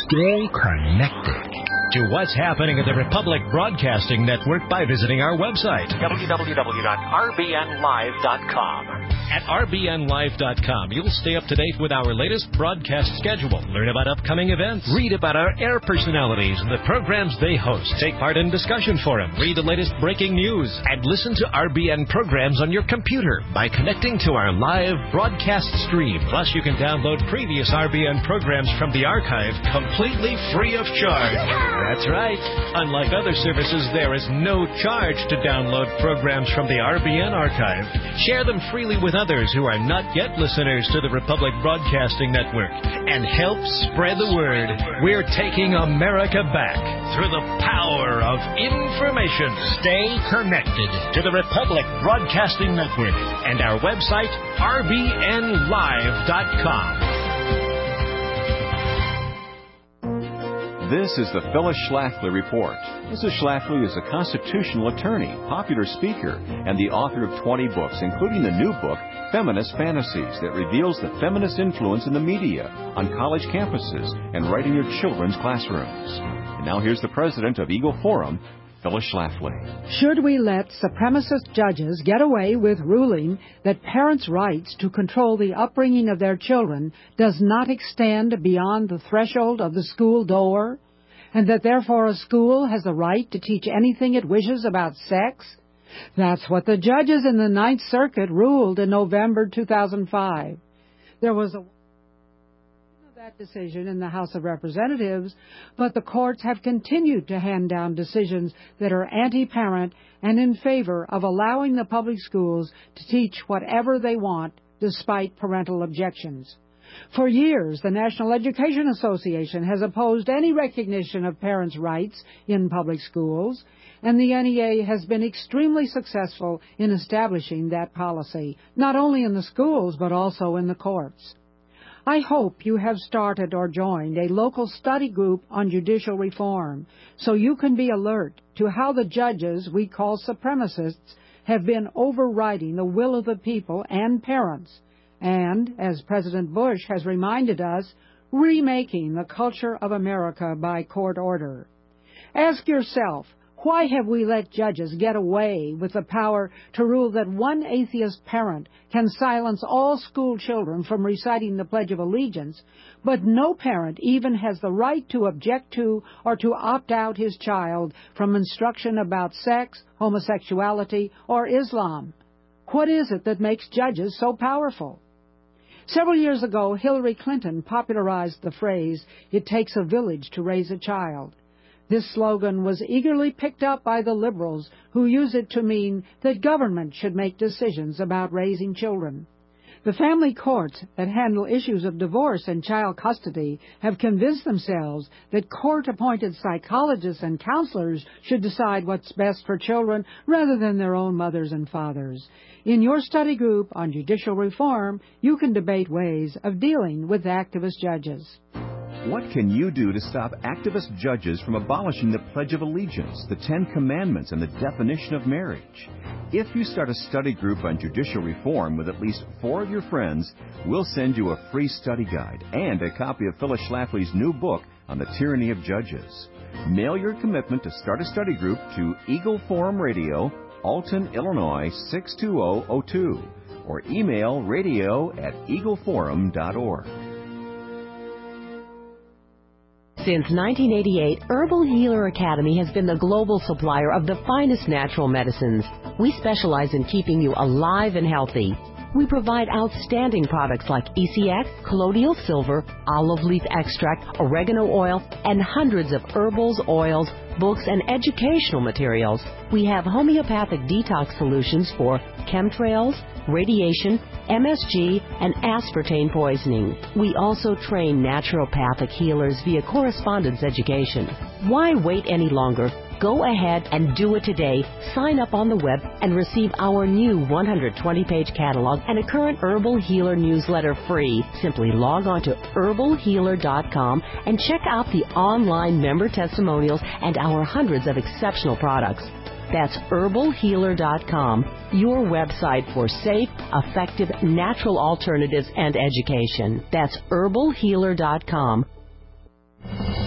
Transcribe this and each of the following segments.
Stay connected to what's happening at the Republic Broadcasting Network by visiting our website, www.rbnlive.com. At rbnlive.com, you'll stay up to date with our latest broadcast schedule, learn about upcoming events, read about our air personalities and the programs they host, take part in discussion forum, read the latest breaking news, and listen to RBN programs on your computer by connecting to our live broadcast stream. Plus, you can download previous RBN programs from the archive completely free of charge. That's right. Unlike other services, there is no charge to download programs from the RBN archive. Share them freely with others who are not yet listeners to the Republic Broadcasting Network and help spread the word. We're taking America back through the power of information. Stay connected to the Republic Broadcasting Network and our website, rbnlive.com. This is the Phyllis Schlafly Report. Mrs. Schlafly is a constitutional attorney, popular speaker, and the author of 20 books, including the new book, Feminist Fantasies, that reveals the feminist influence in the media, on college campuses, and right in your children's classrooms. And now here's the president of Eagle Forum, Phyllis Schlafly. Should we let supremacist judges get away with ruling that parents' rights to control the upbringing of their children does not extend beyond the threshold of the school door, and that therefore a school has the right to teach anything it wishes about sex? That's what the judges in the Ninth Circuit ruled in November 2005. There was that decision in the House of Representatives, but the courts have continued to hand down decisions that are anti-parent and in favor of allowing the public schools to teach whatever they want despite parental objections. For years, the National Education Association has opposed any recognition of parents' rights in public schools, and the NEA has been extremely successful in establishing that policy, not only in the schools but also in the courts. I hope you have started or joined a local study group on judicial reform so you can be alert to how the judges we call supremacists have been overriding the will of the people and parents and, as President Bush has reminded us, remaking the culture of America by court order. Ask yourself, why have we let judges get away with the power to rule that one atheist parent can silence all school children from reciting the Pledge of Allegiance, but no parent even has the right to object to or to opt out his child from instruction about sex, homosexuality, or Islam? What is it that makes judges so powerful? Several years ago, Hillary Clinton popularized the phrase, "It takes a village to raise a child." This slogan was eagerly picked up by the liberals, who use it to mean that government should make decisions about raising children. The family courts that handle issues of divorce and child custody have convinced themselves that court-appointed psychologists and counselors should decide what's best for children rather than their own mothers and fathers. In your study group on judicial reform, you can debate ways of dealing with activist judges. What can you do to stop activist judges from abolishing the Pledge of Allegiance, the Ten Commandments, and the definition of marriage? If you start a study group on judicial reform with at least 4 of your friends, we'll send you a free study guide and a copy of Phyllis Schlafly's new book on the tyranny of judges. Mail your commitment to start a study group to Eagle Forum Radio, Alton, Illinois 62002, or email radio@eagleforum.org. Since 1988, Herbal Healer Academy has been the global supplier of the finest natural medicines. We specialize in keeping you alive and healthy. We provide outstanding products like ECX, colloidal silver, olive leaf extract, oregano oil, and hundreds of herbals, oils, books, and educational materials. We have homeopathic detox solutions for chemtrails, radiation, MSG, and aspartame poisoning. We also train naturopathic healers via correspondence education. Why wait any longer? Go ahead and do it today. Sign up on the web and receive our new 120-page catalog and a current Herbal Healer newsletter free. Simply log on to herbalhealer.com and check out the online member testimonials and our hundreds of exceptional products. That's herbalhealer.com, your website for safe, effective, natural alternatives and education. That's herbalhealer.com.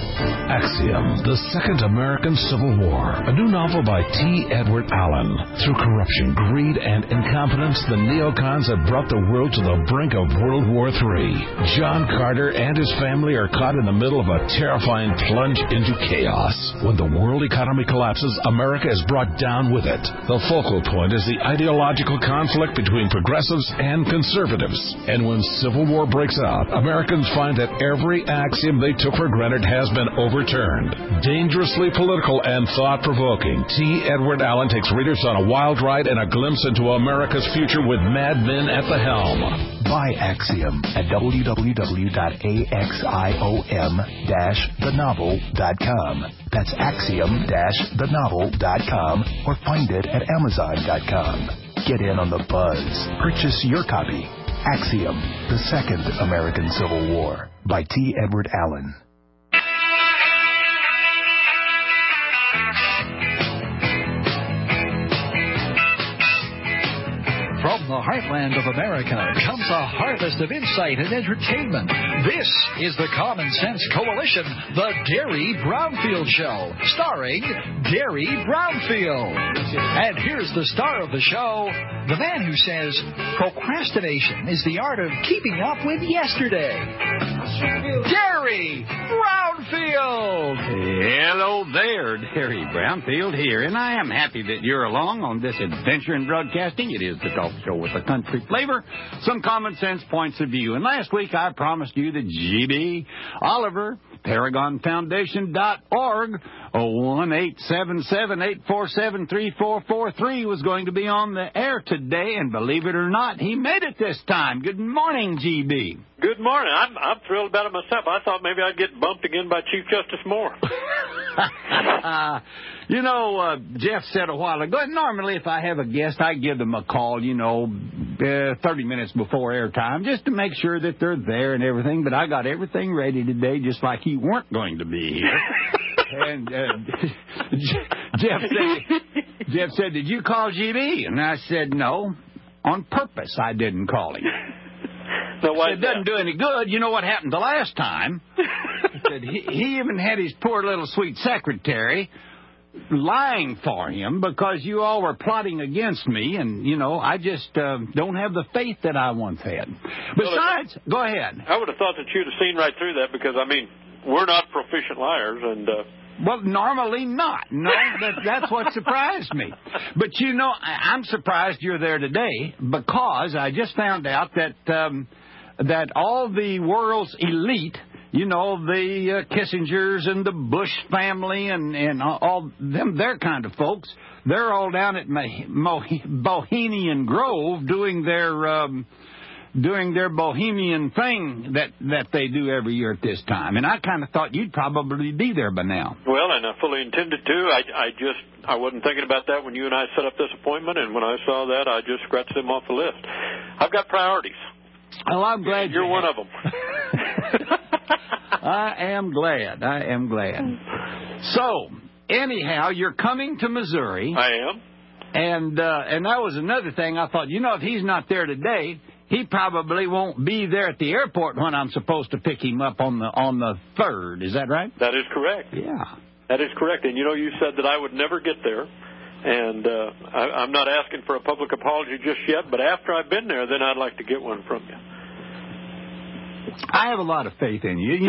Axiom, The Second American Civil War, a new novel by T. Edward Allen. Through corruption, greed, and incompetence, the neocons have brought the world to the brink of World War III. John Carter and his family are caught in the middle of a terrifying plunge into chaos. When the world economy collapses, America is brought down with it. The focal point is the ideological conflict between progressives and conservatives. And when civil war breaks out, Americans find that every axiom they took for granted has been overturned. Dangerously political and thought-provoking, T. Edward Allen takes readers on a wild ride and a glimpse into America's future with mad men at the helm. Buy Axiom at www.axiom-thenovel.com. That's axiom-thenovel.com, or find it at amazon.com. Get in on the buzz. Purchase your copy. Axiom, The Second American Civil War by T. Edward Allen. From the heartland of America comes a harvest of insight and entertainment. This is the Common Sense Coalition, the Gary Brownfield Show, starring Gary Brownfield. And here's the star of the show, the man who says procrastination is the art of keeping up with yesterday. Gary Brownfield! Hello there, Gary Brownfield here, and I am happy that you're along on this adventure in broadcasting. It is the talk show with a country flavor, some common sense points of view. And last week I promised you that GB Oliver, ParagonFoundation.org, 1-877-847-3443 was going to be on the air today, and believe it or not, he made it this time. Good morning, GB. Good morning. I'm thrilled about it myself. I thought maybe I'd get bumped again by Chief Justice Moore. You know, Jeff said a while ago, normally if I have a guest, I give them a call, 30 minutes before airtime, just to make sure that they're there and everything. But I got everything ready today, just like you weren't going to be here. And Jeff said, did you call GB? And I said, no, on purpose I didn't call him. So it doesn't do any good. You know what happened the last time? He even had his poor little sweet secretary lying for him because you all were plotting against me, and, I just don't have the faith that I once had. Besides, go ahead. I would have thought that you'd have seen right through that because, we're not proficient liars, and... Well, normally not. No, that's what surprised me. But, I'm surprised you're there today because I just found out that all the world's elite, the Kissingers and the Bush family and all them, their kind of folks, they're all down at Bohemian Grove doing their Bohemian thing that they do every year at this time. And I kind of thought you'd probably be there by now. Well, and I fully intended to. I wasn't thinking about that when you and I set up this appointment, and when I saw that, I just scratched them off the list. I've got priorities. Well, I'm glad you're one of them. I am glad. So, anyhow, you're coming to Missouri. I am. And that was another thing. I thought, if he's not there today, he probably won't be there at the airport when I'm supposed to pick him up on the 3rd. Is that right? That is correct. Yeah. That is correct. And, you said that I would never get there. And I'm not asking for a public apology just yet, but after I've been there, then I'd like to get one from you. I have a lot of faith in you.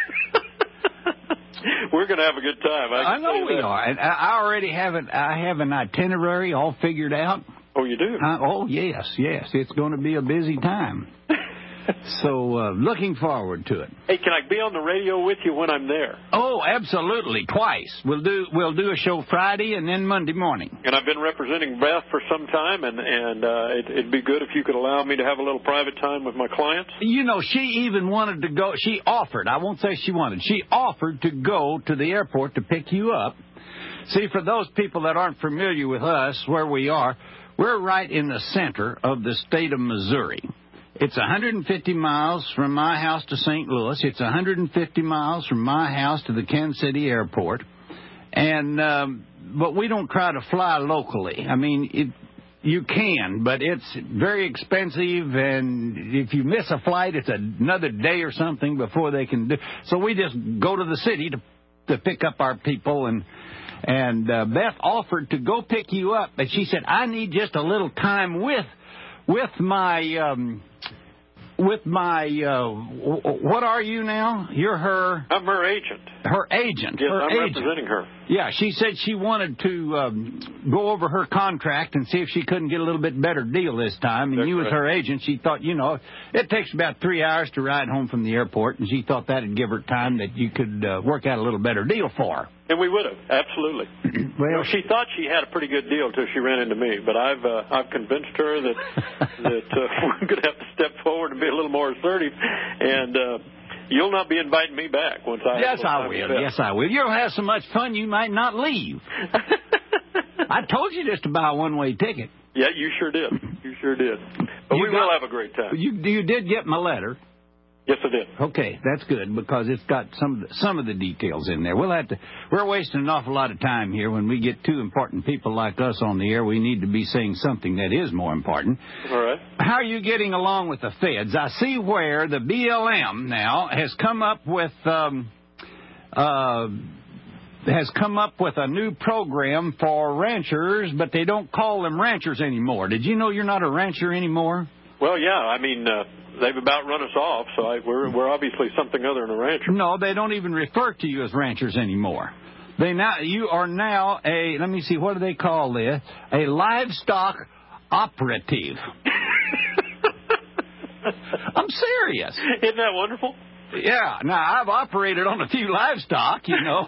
We're going to have a good time. I know we are. And I already have an itinerary all figured out. Oh, you do? Oh, yes. It's going to be a busy time. So, looking forward to it. Hey, can I be on the radio with you when I'm there? Oh, absolutely, twice. We'll do a show Friday and then Monday morning. And I've been representing Beth for some time, and it'd be good if you could allow me to have a little private time with my clients. She even wanted to go. She offered. I won't say she wanted. She offered to go to the airport to pick you up. See, for those people that aren't familiar with us, where we are, we're right in the center of the state of Missouri. It's 150 miles from my house to St. Louis. It's 150 miles from my house to the Kansas City airport. And but we don't try to fly locally. You can, but it's very expensive, and if you miss a flight, it's another day or something before they can do. So we just go to the city to to pick up our people, and Beth offered to go pick you up, but she said, I need just a little time with my what are you now? You're her... I'm her agent. Her agent. Yes, her I'm agent. representing her. Yeah, she said she wanted to go over her contract and see if she couldn't get a little bit better deal this time. And you, as her agent, she thought, it takes about 3 hours to ride home from the airport, and she thought that would give her time that you could work out a little better deal for her. And we would have, absolutely. Well, she thought she had a pretty good deal until she ran into me, but I've convinced her that we're going to have to step forward and be a little more assertive, and you'll not be inviting me back once I. Yes, I will. Yes, I will. You'll have so much fun you might not leave. I told you just to buy a one-way ticket. Yeah, you sure did. You sure did. But we will have a great time. You did get my letter. Yes, I did. Okay, that's good because it's got some of the details in there. We're wasting an awful lot of time here. When we get two important people like us on the air, we need to be saying something that is more important. All right. How are you getting along with the feds? I see where the BLM now has come up with a new program for ranchers, but they don't call them ranchers anymore. Did you know you're not a rancher anymore? Well, yeah. I mean, they've about run us off, so we're obviously something other than a rancher. No, they don't even refer to you as ranchers anymore. You are now let me see, what do they call this? A livestock operative. I'm serious. Isn't that wonderful? Yeah. Now, I've operated on a few livestock,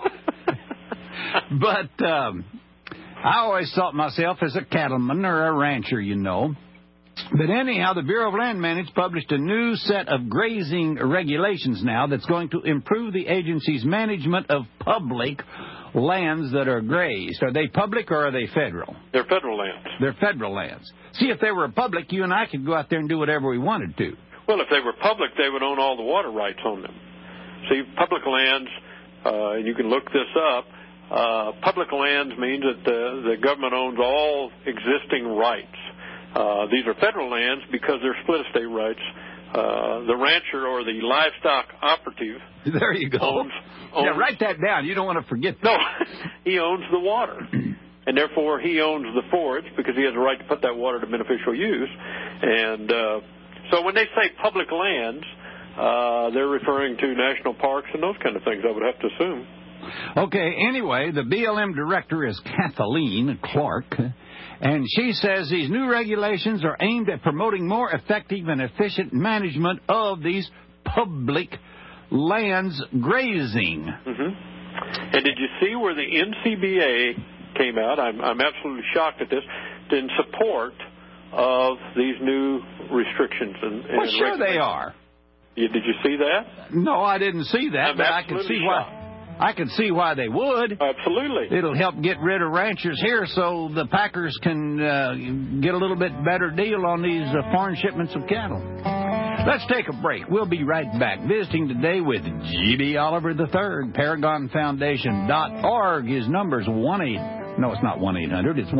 but I always thought myself as a cattleman or a rancher, But anyhow, the Bureau of Land Management published a new set of grazing regulations now that's going to improve the agency's management of public lands that are grazed. Are they public or are they federal? They're federal lands. They're federal lands. See, if they were public, you and I could go out there and do whatever we wanted to. Well, if they were public, they would own all the water rights on them. See, public lands, and you can look this up, public lands means that the government owns all existing rights. These are federal lands because they're split estate rights. The rancher or the livestock operative. There you go. Owns, yeah, write that down. You don't want to forget that. No, he owns the water. And therefore, he owns the forage because he has a right to put that water to beneficial use. And so when they say public lands, they're referring to national parks and those kind of things, I would have to assume. Okay, anyway, the BLM director is Kathleen Clark. And she says these new regulations are aimed at promoting more effective and efficient management of these public lands grazing. Mm-hmm. And did you see where the NCBA came out? I'm absolutely shocked at this. In support of these new restrictions. Well, sure they are. Did you see that? No, I didn't see that, but I can see why. I can see why they would. Absolutely. It'll help get rid of ranchers here so the packers can get a little bit better deal on these foreign shipments of cattle. Let's take a break. We'll be right back. Visiting today with G.B. Oliver III, ParagonFoundation.org. His number's 1-800. No, it's not 1-800. It's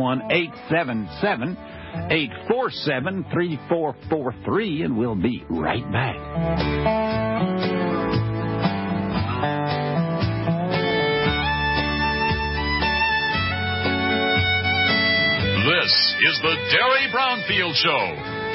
1-877-847-3443, and we'll be right back. This is the Derry Brownfield Show.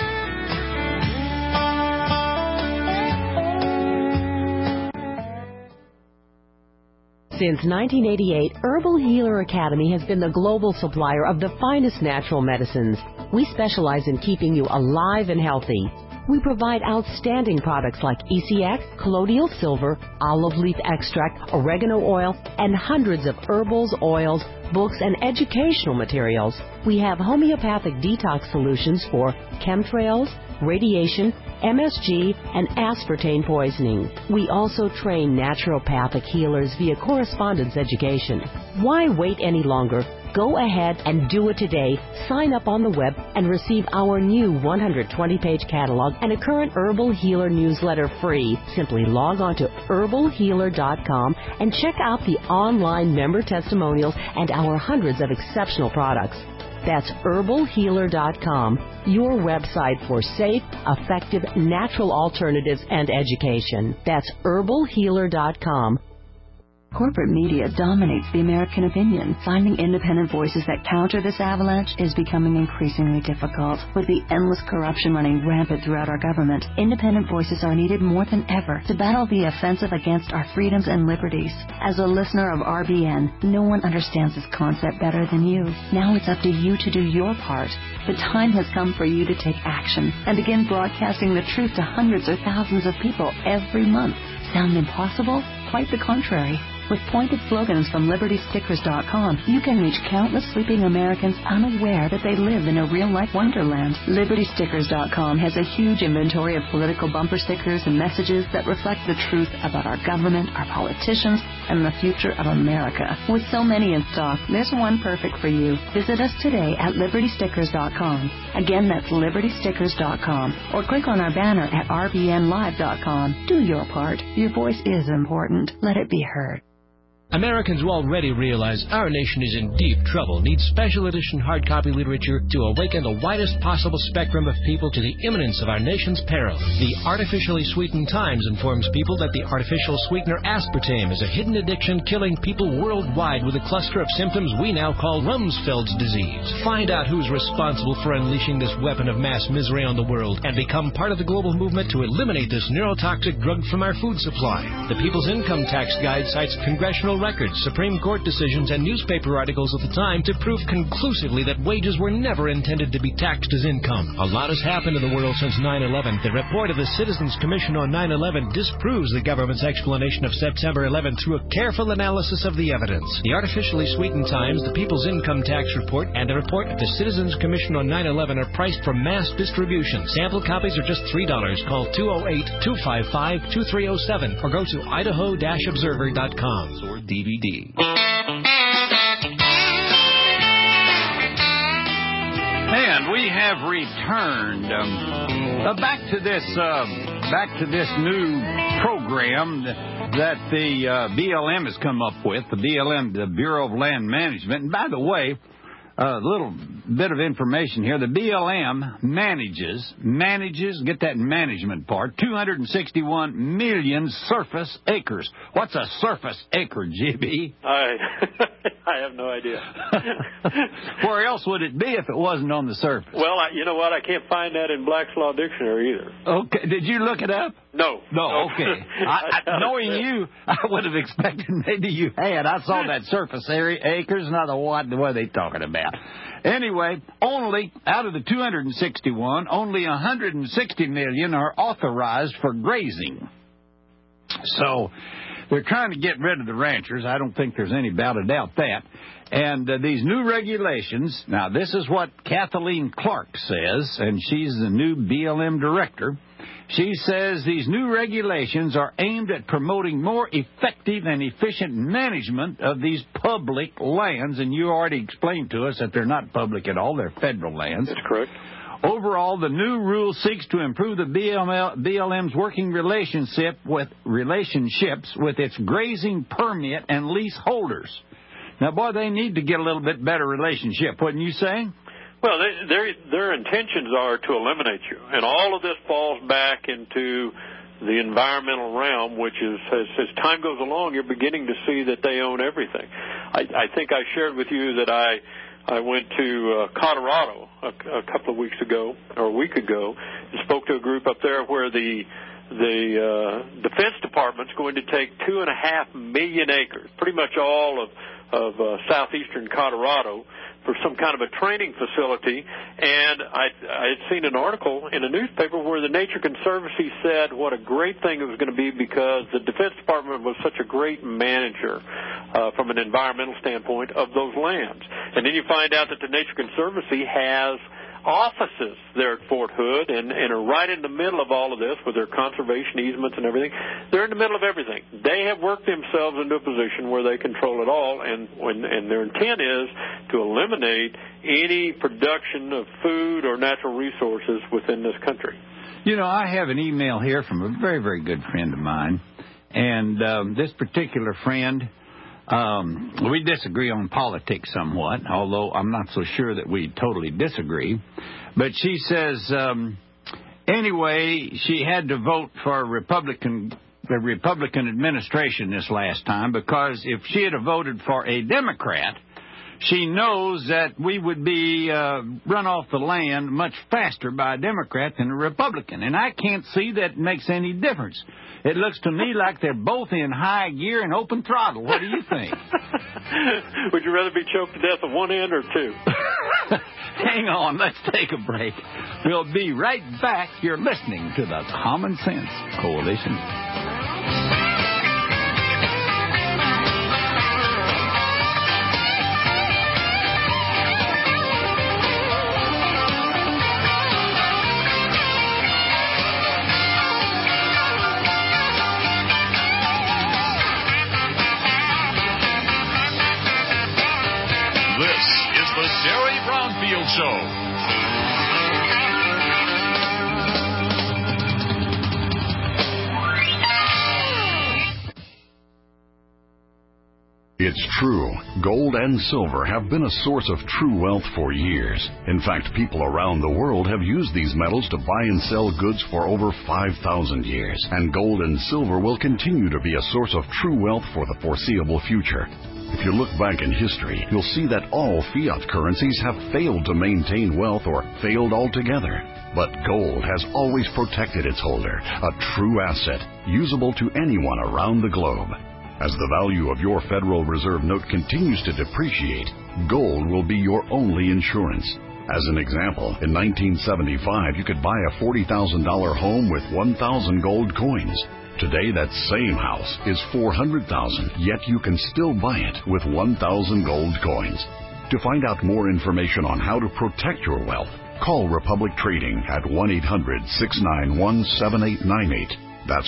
Since 1988, Herbal Healer Academy has been the global supplier of the finest natural medicines. We specialize in keeping you alive and healthy. We provide outstanding products like ECX, colloidal silver, olive leaf extract, oregano oil, and hundreds of herbals, oils, books, and educational materials. We have homeopathic detox solutions for chemtrails, radiation, MSG, and aspartame poisoning. We also train naturopathic healers via correspondence education. Why wait any longer? Go ahead and do it today. Sign up on the web and receive our new 120-page catalog and a current Herbal Healer newsletter free. Simply log on to herbalhealer.com and check out the online member testimonials and our hundreds of exceptional products. That's herbalhealer.com, your website for safe, effective, natural alternatives and education. That's herbalhealer.com. Corporate media dominates the American opinion. Finding independent voices that counter this avalanche is becoming increasingly difficult. With the endless corruption running rampant throughout our government, independent voices are needed more than ever to battle the offensive against our freedoms and liberties. As a listener of RBN, no one understands this concept better than you. Now it's up to you to do your part. The time has come for you to take action and begin broadcasting the truth to hundreds or thousands of people every month. Sound impossible? Quite the contrary. With pointed slogans from LibertyStickers.com, you can reach countless sleeping Americans unaware that they live in a real-life wonderland. LibertyStickers.com has a huge inventory of political bumper stickers and messages that reflect the truth about our government, our politicians, and the future of America. With so many in stock, there's one perfect for you. Visit us today at LibertyStickers.com. Again, that's LibertyStickers.com. Or click on our banner at RBNLive.com. Do your part. Your voice is important. Let it be heard. Americans who already realize our nation is in deep trouble need special edition hard copy literature to awaken the widest possible spectrum of people to the imminence of our nation's peril. The Artificially Sweetened Times informs people that the artificial sweetener aspartame is a hidden addiction killing people worldwide with a cluster of symptoms we now call Rumsfeld's disease. Find out who's responsible for unleashing this weapon of mass misery on the world and become part of the global movement to eliminate this neurotoxic drug from our food supply. The People's Income Tax Guide cites congressional records, Supreme Court decisions, and newspaper articles of the time to prove conclusively that wages were never intended to be taxed as income. A lot has happened in the world since 9/11. The report of the Citizens Commission on 9/11 disproves the government's explanation of September 11 through a careful analysis of the evidence. The Artificially Sweetened Times, the People's Income Tax Report, and the report of the Citizens Commission on 9/11 are priced for mass distribution. Sample copies are just $3. Call 208-255-2307 or go to idaho-observer.com. DVD. And we have returned back to this new program that the BLM has come up with. The BLM, the Bureau of Land Management. And by the way, a little bit of information here. The BLM manages, get that management part, 261 million surface acres. What's a surface acre, GB? I have no idea. Where else would it be if it wasn't on the surface? Well, you know what? I can't find that in Black's Law Dictionary either. Okay. Did you look it up? No. No, okay. Knowing you, I would have expected maybe you had. I saw that surface area, acres, and I thought, what are they talking about? Anyway, only out of the 261, only 160 million are authorized for grazing. So they're trying to get rid of the ranchers. I don't think there's any doubt about that. And these new regulations, now this is what Kathleen Clark says, and she's the new BLM director. She says these new regulations are aimed at promoting more effective and efficient management of these public lands, and you already explained to us that they're not public at all, they're federal lands. That's correct. Overall, the new rule seeks to improve the BLM's working relationships with its grazing permit and lease holders. Now, boy, they need to get a little bit better relationship, wouldn't you say? Well, their intentions are to eliminate you, and all of this falls back into the environmental realm, which is, as time goes along, you're beginning to see that they own everything. I think I shared with you that I went to Colorado a couple of weeks ago, or a week ago, and spoke to a group up there where the Defense Department's going to take 2.5 million acres, pretty much all of southeastern Colorado, for some kind of a training facility. And I had seen an article in a newspaper where the Nature Conservancy said what a great thing it was going to be because the Defense Department was such a great manager from an environmental standpoint of those lands. And then you find out that the Nature Conservancy has offices there at Fort Hood and are right in the middle of all of this with their conservation easements and everything. They're in the middle of everything. They have worked themselves into a position where they control it all, and their intent is to eliminate any production of food or natural resources within this country. You know, I have an email here from a very, very good friend of mine, and this particular friend, we disagree on politics somewhat, although I'm not so sure that we totally disagree. But she says, anyway, she had to vote for Republican the Republican administration this last time, because if she had voted for a Democrat, she knows that we would be run off the land much faster by a Democrat than a Republican. And I can't see that makes any difference. It looks to me like they're both in high gear and open throttle. What do you think? Would you rather be choked to death at one end or two? Hang on, let's take a break. We'll be right back. You're listening to the Common Sense Coalition. Show. It's true. Gold and silver have been a source of true wealth for years. In fact, people around the world have used these metals to buy and sell goods for over 5,000 years. And gold and silver will continue to be a source of true wealth for the foreseeable future. If you look back in history, you'll see that all fiat currencies have failed to maintain wealth or failed altogether. But gold has always protected its holder, a true asset, usable to anyone around the globe. As the value of your Federal Reserve note continues to depreciate, gold will be your only insurance. As an example, in 1975, you could buy a $40,000 home with 1,000 gold coins. Today, that same house is $400,000, yet you can still buy it with 1,000 gold coins. To find out more information on how to protect your wealth, call Republic Trading at 1-800-691-7898. That's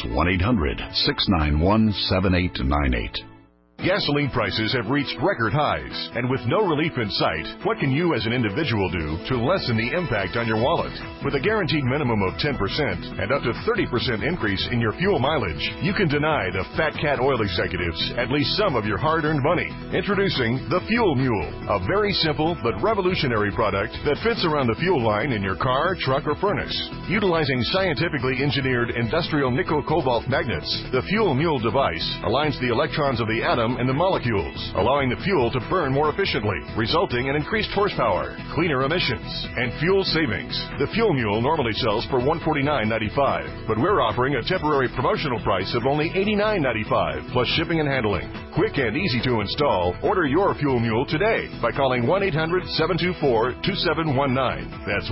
1-800-691-7898. Gasoline prices have reached record highs, and with no relief in sight, what can you as an individual do to lessen the impact on your wallet? With a guaranteed minimum of 10% and up to 30% increase in your fuel mileage, you can deny the Fat Cat oil executives at least some of your hard-earned money. Introducing the Fuel Mule, a very simple but revolutionary product that fits around the fuel line in your car, truck, or furnace. Utilizing scientifically engineered industrial nickel-cobalt magnets, the Fuel Mule device aligns the electrons of the atom and the molecules, allowing the fuel to burn more efficiently, resulting in increased horsepower, cleaner emissions, and fuel savings. The Fuel Mule normally sells for $149.95, but we're offering a temporary promotional price of only $89.95, plus shipping and handling. Quick and easy to install. Order your Fuel Mule today by calling 1-800-724-2719. That's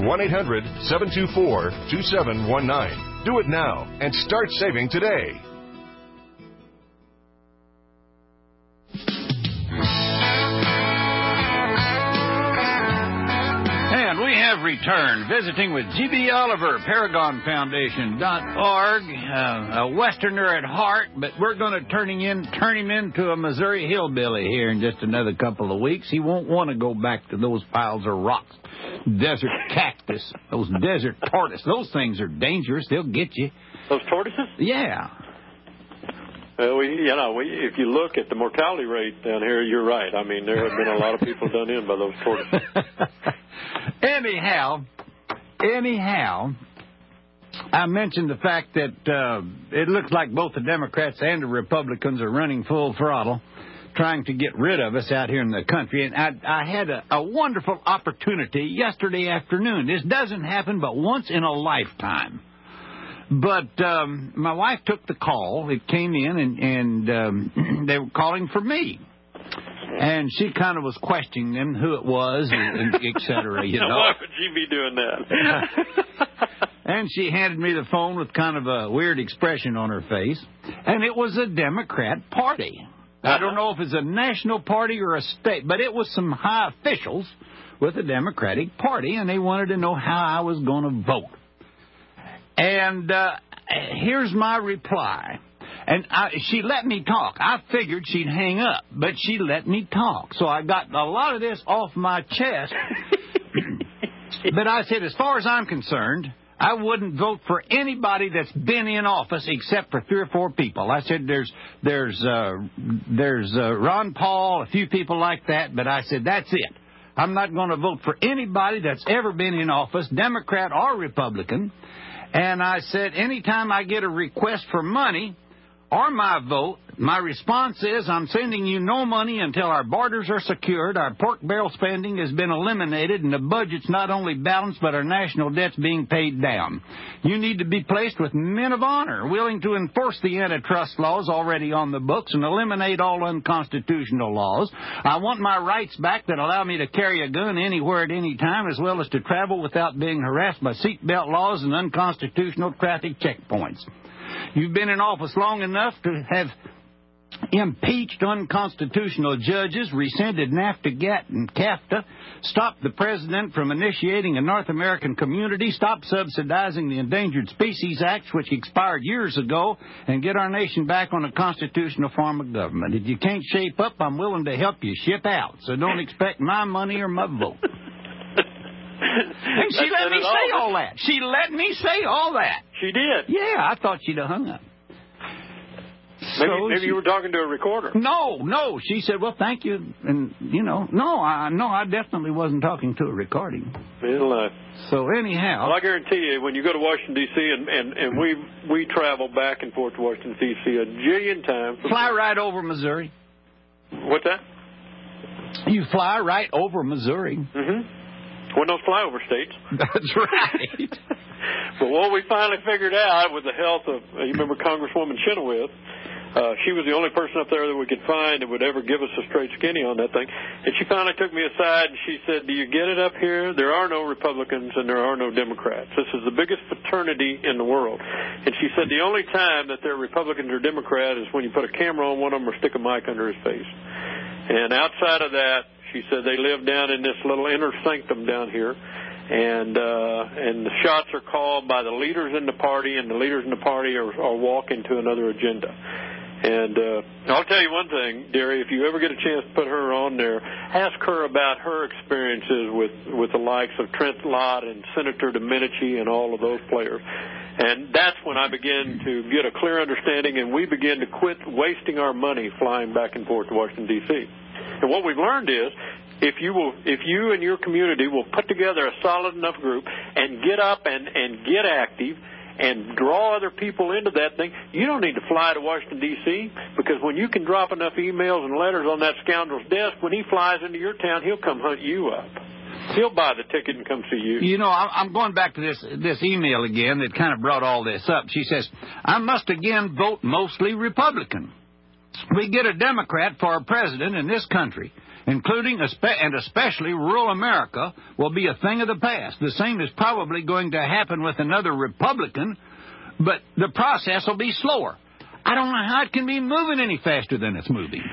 1-800-724-2719. Do it now and start saving today. And we have returned, visiting with G.B. Oliver, ParagonFoundation.org, a Westerner at heart, but we're going to turn him into a Missouri hillbilly here in just another couple of weeks. He won't want to go back to those piles of rocks, desert cactus, those desert tortoises. Those things are dangerous. They'll get you. Those tortoises? Yeah. If you look at the mortality rate down here, you're right. I mean, there have been a lot of people done in by those tortoises. Anyhow, I mentioned the fact that it looks like both the Democrats and the Republicans are running full throttle, trying to get rid of us out here in the country. And I had a wonderful opportunity yesterday afternoon. This doesn't happen but once in a lifetime. But my wife took the call. It came in, and they were calling for me. And she kind of was questioning them, who it was, and et cetera, you know. Why would you be doing that? And she handed me the phone with kind of a weird expression on her face. And it was a Democrat party. I don't know if it's a national party or a state, but it was some high officials with the Democratic Party, and they wanted to know how I was going to vote. And here's my reply. And she let me talk. I figured she'd hang up, but she let me talk. So I got a lot of this off my chest. But I said, as far as I'm concerned, I wouldn't vote for anybody that's been in office except for 3 or 4 people. I said there's Ron Paul, a few people like that, but I said that's it. I'm not going to vote for anybody that's ever been in office, Democrat or Republican. And I said anytime I get a request for money or my vote, my response is I'm sending you no money until our borders are secured, our pork barrel spending has been eliminated, and the budget's not only balanced, but our national debt's being paid down. You need to be placed with men of honor, willing to enforce the antitrust laws already on the books and eliminate all unconstitutional laws. I want my rights back that allow me to carry a gun anywhere at any time, as well as to travel without being harassed by seatbelt laws and unconstitutional traffic checkpoints. You've been in office long enough to have impeached unconstitutional judges, rescinded NAFTA, GATT, and CAFTA, stopped the president from initiating a North American community, stopped subsidizing the Endangered Species Act, which expired years ago, and get our nation back on a constitutional form of government. If you can't shape up, I'm willing to help you ship out, so don't expect my money or my vote. And she let me say all that. She let me say all that. She did? Yeah, I thought she'd have hung up. Maybe you were talking to a recorder. No. She said, well, thank you. And, I definitely wasn't talking to a recording. So anyhow. Well, I guarantee you, when you go to Washington, D.C., and we travel back and forth to Washington, D.C. a jillion times. Fly right over Missouri. What's that? You fly right over Missouri. Mm-hmm. One of those flyover states. That's right. But what we finally figured out with the help of, you remember Congresswoman Chenoweth, she was the only person up there that we could find that would ever give us a straight skinny on that thing. And she finally took me aside and she said, do you get it up here? There are no Republicans and there are no Democrats. This is the biggest fraternity in the world. And she said the only time that there are Republicans or Democrats is when you put a camera on one of them or stick a mic under his face. And outside of that, she said they live down in this little inner sanctum down here, and the shots are called by the leaders in the party, and the leaders in the party are walking to another agenda. And I'll tell you one thing, Derry, if you ever get a chance to put her on there, ask her about her experiences with the likes of Trent Lott and Senator Domenici and all of those players. And that's when I began to get a clear understanding, and we began to quit wasting our money flying back and forth to Washington, D.C. And what we've learned is, if you and your community will put together a solid enough group and get up and get active and draw other people into that thing, you don't need to fly to Washington, D.C., because when you can drop enough emails and letters on that scoundrel's desk, when he flies into your town, he'll come hunt you up. He'll buy the ticket and come see you. You know, I'm going back to this email again that kind of brought all this up. She says, I must again vote mostly Republican. We get a Democrat for our president in this country, including and especially rural America, will be a thing of the past. The same is probably going to happen with another Republican, but the process will be slower. I don't know how it can be moving any faster than it's moving.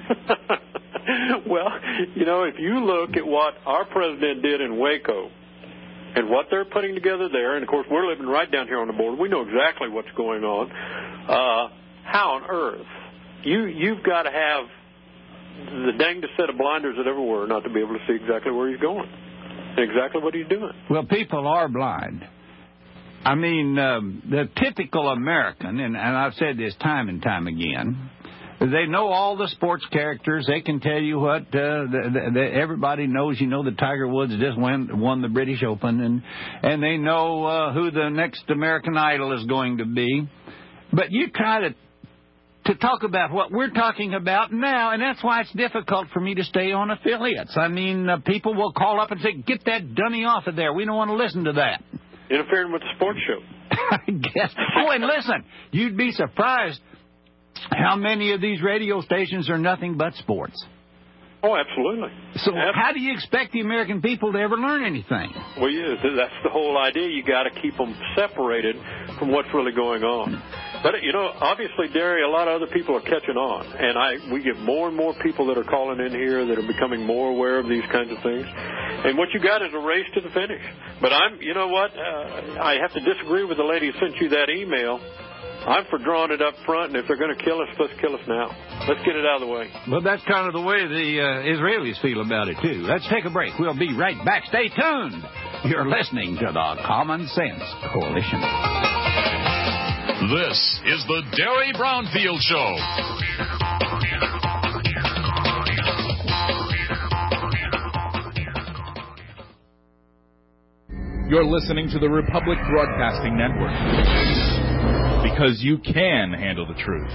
Well, if you look at what our president did in Waco and what they're putting together there, and, of course, we're living right down here on the border. We know exactly what's going on. How on earth? You've got to have the dangest set of blinders that ever were not to be able to see exactly where he's going and exactly what he's doing. Well, people are blind. I mean, the typical American, and I've said this time and time again, they know all the sports characters. They can tell you what everybody knows. That Tiger Woods just won the British Open, and they know who the next American Idol is going to be. But you try to talk about what we're talking about now, and that's why it's difficult for me to stay on affiliates. I mean, people will call up and say, get that dummy off of there. We don't want to listen to that. Interfering with the sports show. I guess. Oh, and listen, you'd be surprised how many of these radio stations are nothing but sports. Oh, absolutely. So how do you expect the American people to ever learn anything? Well, yeah, that's the whole idea. You got to keep them separated from what's really going on. But, obviously, Derry, a lot of other people are catching on. And we get more and more people that are calling in here that are becoming more aware of these kinds of things. And what you got is a race to the finish. But I have to disagree with the lady who sent you that email. I'm for drawing it up front, and if they're going to kill us, let's kill us now. Let's get it out of the way. Well, that's kind of the way the Israelis feel about it, too. Let's take a break. We'll be right back. Stay tuned. You're listening to the Common Sense Coalition. This is the Derry Brownfield Show. You're listening to the Republic Broadcasting Network. because you can handle the truth.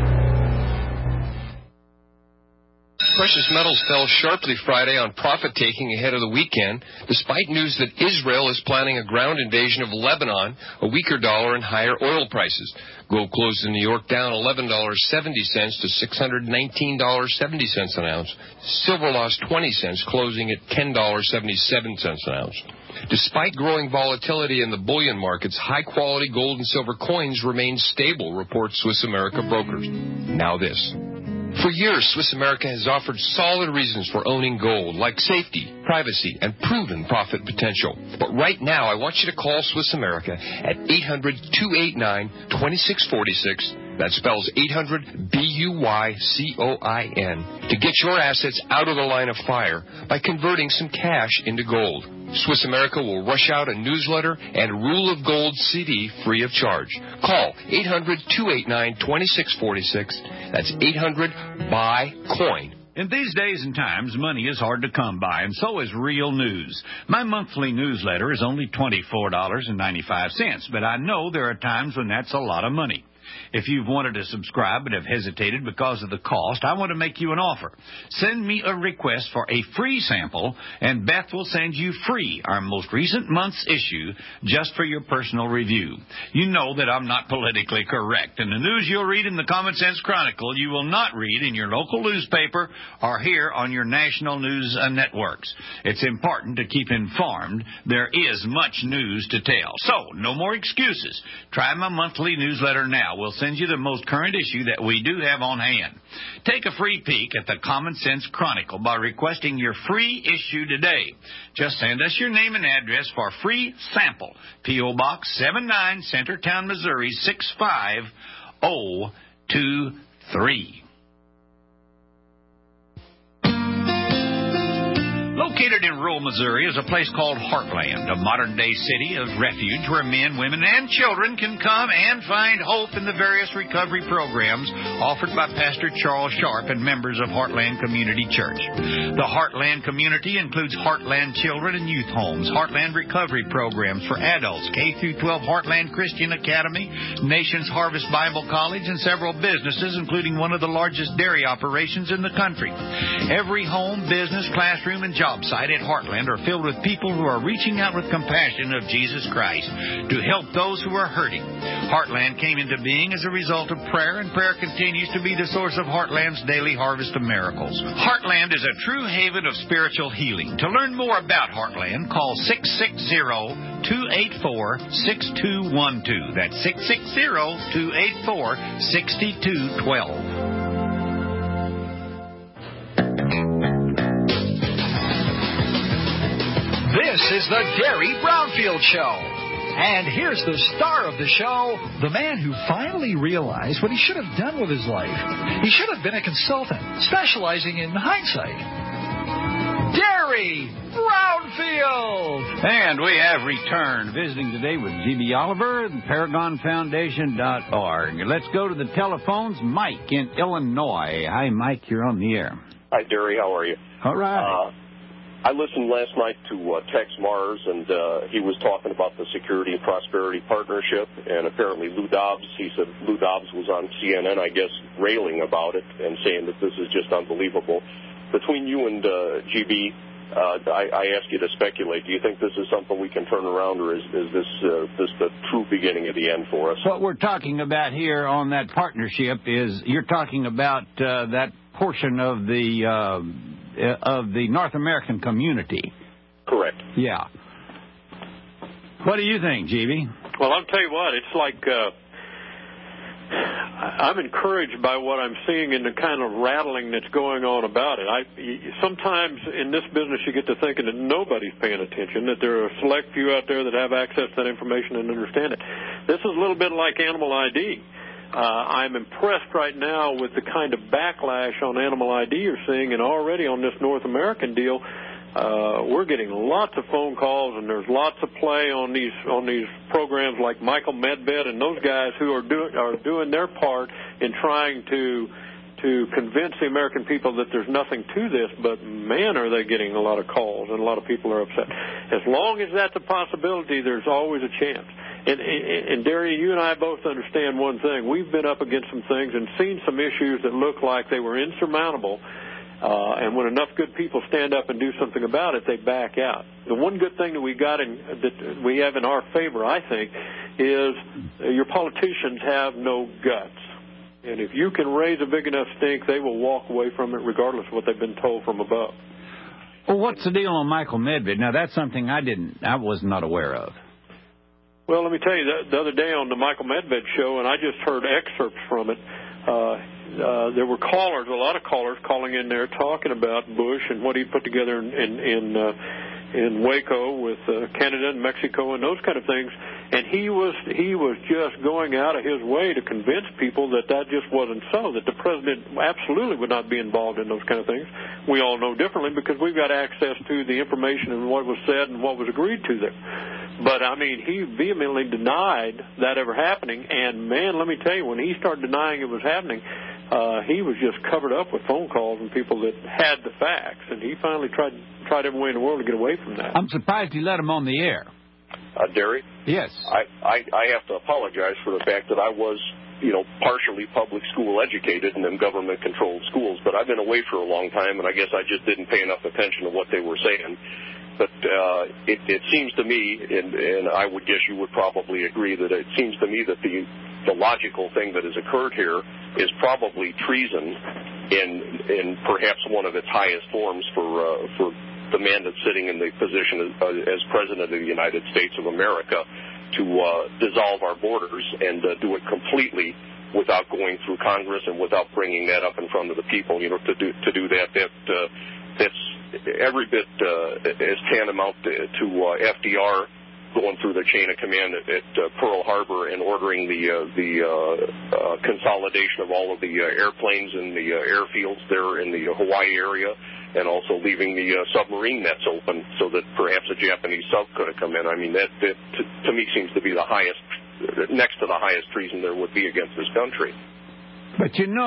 Precious metals fell sharply Friday on profit-taking ahead of the weekend, despite news that Israel is planning a ground invasion of Lebanon, a weaker dollar, and higher oil prices. Gold closed in New York down $11.70 to $619.70 an ounce. Silver lost 20 cents, closing at $10.77 an ounce. Despite growing volatility in the bullion markets, high-quality gold and silver coins remain stable, reports Swiss America Brokers. Now this. For years, Swiss America has offered solid reasons for owning gold, like safety, privacy, and proven profit potential. But right now, I want you to call Swiss America at 800-289-2646. That spells 800-BUYCOIN to get your assets out of the line of fire by converting some cash into gold. Swiss America will rush out a newsletter and Rule of Gold CD free of charge. Call 800-289-2646. That's 800-BUY-COIN. In these days and times, money is hard to come by, and so is real news. My monthly newsletter is only $24.95, but I know there are times when that's a lot of money. If you've wanted to subscribe but have hesitated because of the cost, I want to make you an offer. Send me a request for a free sample, and Beth will send you free our most recent month's issue just for your personal review. You know that I'm not politically correct, and the news you'll read in the Common Sense Chronicle you will not read in your local newspaper or here on your national news networks. It's important to keep informed. There is much news to tell. So, no more excuses. Try my monthly newsletter now. We'll send you the most current issue that we do have on hand. Take a free peek at the Common Sense Chronicle by requesting your free issue today. Just send us your name and address for a free sample. P.O. Box 79, Centertown, Missouri 65023. Located in rural Missouri is a place called Heartland, a modern-day city of refuge where men, women, and children can come and find hope in the various recovery programs offered by Pastor Charles Sharp and members of Heartland Community Church. The Heartland community includes Heartland Children and Youth Homes, Heartland Recovery Programs for adults, K-12 Heartland Christian Academy, Nations Harvest Bible College, and several businesses, including one of the largest dairy operations in the country. Every home, business, classroom, and job site at Heartland are filled with people who are reaching out with compassion of Jesus Christ to help those who are hurting. Heartland came into being as a result of prayer, and prayer continues to be the source of Heartland's daily harvest of miracles. Heartland is a true haven of spiritual healing. To learn more about Heartland, call 660-284-6212. That's 660-284-6212. This is the Gary Brownfield Show. And here's the star of the show, the man who finally realized what he should have done with his life. He should have been a consultant, specializing in hindsight. Gary Brownfield! And we have returned, visiting today with G.B. Oliver, ParagonFoundation.org. Let's go to the telephones. Mike in Illinois. Hi, Mike. You're on the air. Hi, Gary. How are you? All right. I listened last night to Tex Mars, and he was talking about the Security and Prosperity Partnership, and apparently Lou Dobbs, he said Lou Dobbs was on CNN, I guess, railing about it and saying that this is just unbelievable. Between you and GB, I ask you to speculate. Do you think this is something we can turn around, or is this the true beginning of the end for us? What we're talking about here on that partnership is you're talking about that portion of the North American community. Correct. Yeah. What do you think, GB? Well, I'll tell you what, it's like I'm encouraged by what I'm seeing in the kind of rattling that's going on about it. Sometimes in this business you get to thinking that nobody's paying attention, that there are a select few out there that have access to that information and understand it. This is a little bit like Animal ID. I'm impressed right now with the kind of backlash on Animal ID you're seeing, and already on this North American deal, we're getting lots of phone calls, and there's lots of play on these programs like Michael Medved and those guys who are doing their part in trying to convince the American people that there's nothing to this, but man, are they getting a lot of calls, and a lot of people are upset. As long as that's a possibility, there's always a chance. And Derry, you and I both understand one thing. We've been up against some things and seen some issues that look like they were insurmountable. And when enough good people stand up and do something about it, they back out. The one good thing that that we have in our favor, I think, is your politicians have no guts. And if you can raise a big enough stink, they will walk away from it regardless of what they've been told from above. Well, what's the deal on Michael Medved? Now, that's something I was not aware of. Well, let me tell you, the other day on the Michael Medved show, and I just heard excerpts from it, there were callers, a lot of callers calling in there talking about Bush and what he put together in Waco with Canada and Mexico and those kind of things. And he was just going out of his way to convince people that just wasn't so, that the president absolutely would not be involved in those kind of things. We all know differently because we've got access to the information and what was said and what was agreed to there. But, I mean, he vehemently denied that ever happening. And, man, let me tell you, when he started denying it was happening, he was just covered up with phone calls and people that had the facts. And he finally tried every way in the world to get away from that. I'm surprised he let him on the air. Derry? Yes. I have to apologize for the fact that I was, partially public school educated and in government-controlled schools. But I've been away for a long time, and I guess I just didn't pay enough attention to what they were saying. But it seems to me, and I would guess you would probably agree, that it seems to me that the logical thing that has occurred here is probably treason in perhaps one of its highest forms for the man that's sitting in the position as President of the United States of America to dissolve our borders and do it completely without going through Congress and without bringing that up in front of the people. To do that's every bit as tantamount to FDR going through the chain of command at Pearl Harbor and ordering the consolidation of all of the airplanes in the airfields there in the Hawaii area, and also leaving the submarine nets open so that perhaps a Japanese sub could have come in. I mean, that to me seems to be the highest, next to the highest treason there would be against this country. But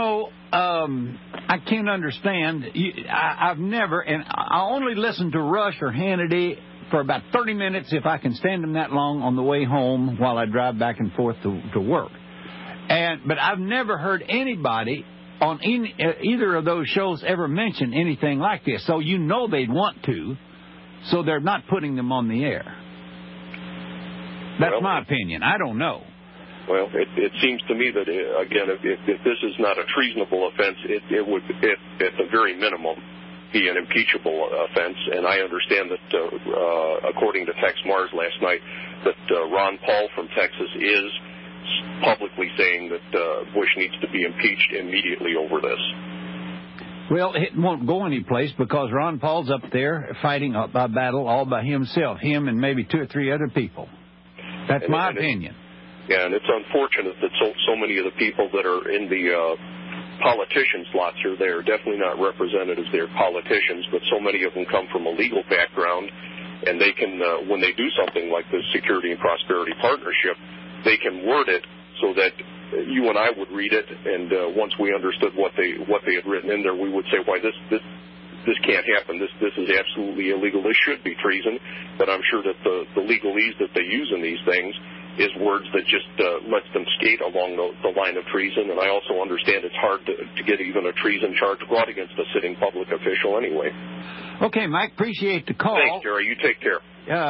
I can't understand. I've never, and I only listen to Rush or Hannity for about 30 minutes if I can stand them that long on the way home while I drive back and forth to work. But I've never heard anybody on either of those shows ever mention anything like this. So they'd want to, so they're not putting them on the air. That's my opinion. I don't know. Well, it seems to me that, again, if this is not a treasonable offense, it would, at the very minimum, be an impeachable offense. And I understand that, according to Tex Mars last night, that Ron Paul from Texas is publicly saying that Bush needs to be impeached immediately over this. Well, it won't go anyplace because Ron Paul's up there fighting a battle all by himself, him and maybe 2 or 3 other people. That's my opinion. Yeah, and it's unfortunate that so many of the people that are in the politician slots here, they are definitely not representatives. They're politicians, but so many of them come from a legal background, and they can, when they do something like this Security and Prosperity Partnership, they can word it so that you and I would read it, and once we understood what they had written in there, we would say, why, this can't happen. This is absolutely illegal. This should be treason. But I'm sure that the legalese that they use in these things is words that just lets them skate along the line of treason. And I also understand it's hard to get even a treason charge brought against a sitting public official anyway. Okay, Mike, appreciate the call. Thanks, Jerry. You take care.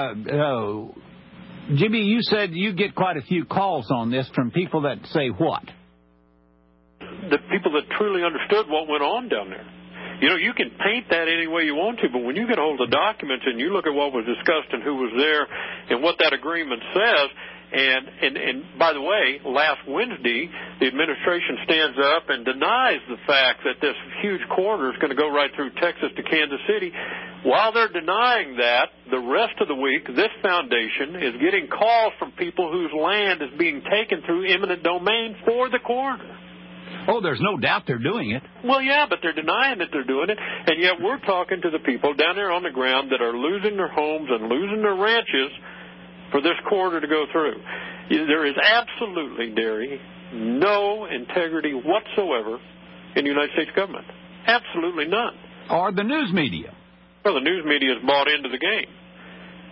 Jimmy, you said you get quite a few calls on this from people that say what? The people that truly understood what went on down there. You can paint that any way you want to, but when you get a hold of the documents and you look at what was discussed and who was there and what that agreement says, and by the way, last Wednesday, the administration stands up and denies the fact that this huge corridor is going to go right through Texas to Kansas City. While they're denying that, the rest of the week, this foundation is getting calls from people whose land is being taken through eminent domain for the corridor. Oh, there's no doubt they're doing it. Well, yeah, but they're denying that they're doing it, and yet we're talking to the people down there on the ground that are losing their homes and losing their ranches for this corridor to go through. There is absolutely, Derry, no integrity whatsoever in the United States government. Absolutely none. Or the news media. Well, the news media is bought into the game.